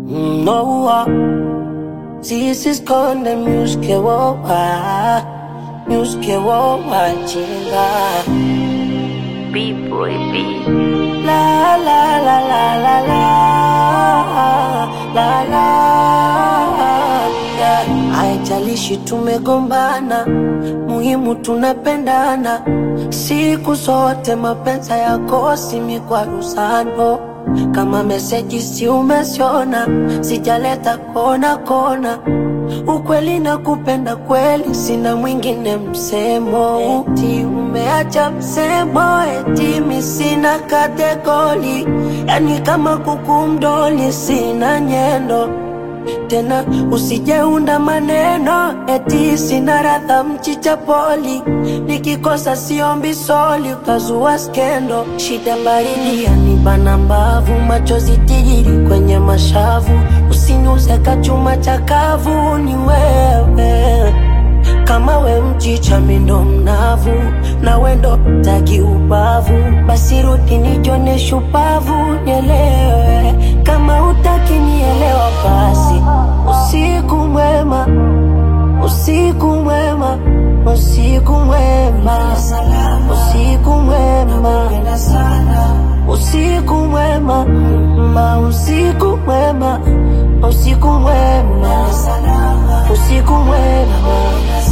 No, this is konde music wo wachinga. B-boy B. La la la la la la la la. Yeah. Haijalishi tumegombana, muhimu tunapendana. Siku zote mapenzi yakosi mikwaruzano. Kama meseji si umesiona, sijaleta kona. Ukweli na kupenda kweli, sina mwingine msemo. Eti umeacha msemo, eti mi sina kategori. Yani kama kuku mdoli, sina nyendo. Tena usijeunda maneno, eti sina radha mchicha poli. Nikikosa siombi soli, ukazua skendo. Shida baridi yanibana mbavu, machozi tijiri kwenye mashavu. Usiniuze kachuma chakavu, ni wewe. Kama we mchicha mindo mnavu, na wendo taki ubavu. Basi rudi nijone shupavu, nielewe. Kama utaki nielewa basi. Usiku mwema, usiku mwema, usiku mwema, usiku mwema, usiku mwema, usiku mwema, usiku mwema, usiku mwema.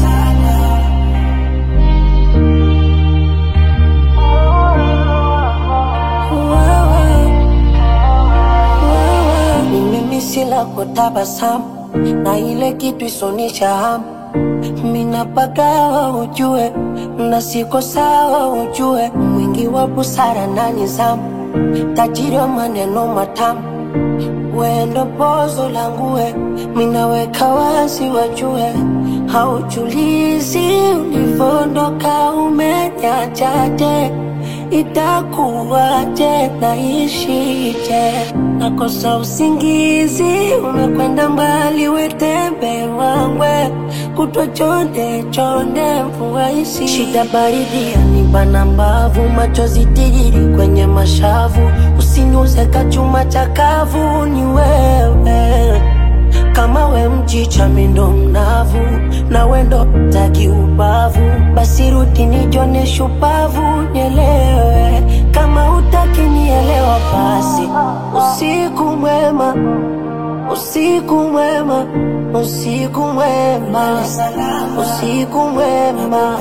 Sila kutabasamu na ile kitu isonisha hamu. Mina pagawa ujue, na siko sawa ujue. Mwingi wa busara na nizamu, tajiri wa maneno matamu. Wendo pozo langue, minaweka wazi wajue. Haujulizi ulivondoka umenyachaje. Itakuwaje naishije? Nakosa usingizi, umekwenda mbali wetembe wangwe. Kutwa chonde mvua isi. Shida baridi yanibana mbavu, machozi tijiri kwenye mashavu. Usiniuze kachuma chakavu, ni wewe. Kama we mchicha mindo mnavu, na wendo taki ubavu. Basi rudi nijone shupavu, nielewe. Kama utaki nielewa basi. Usiku mwema, usiku mwema, usiku mwema, usiku mwema,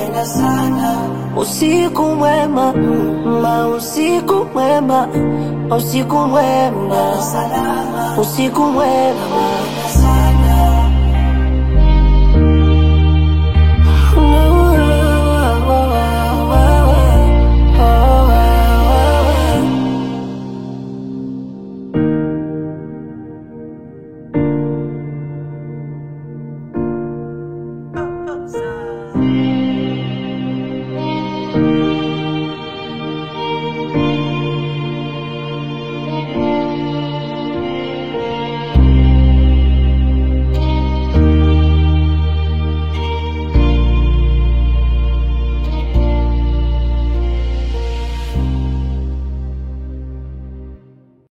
usiku mwema, usiku mwema, usiku mwema, usiku mwema.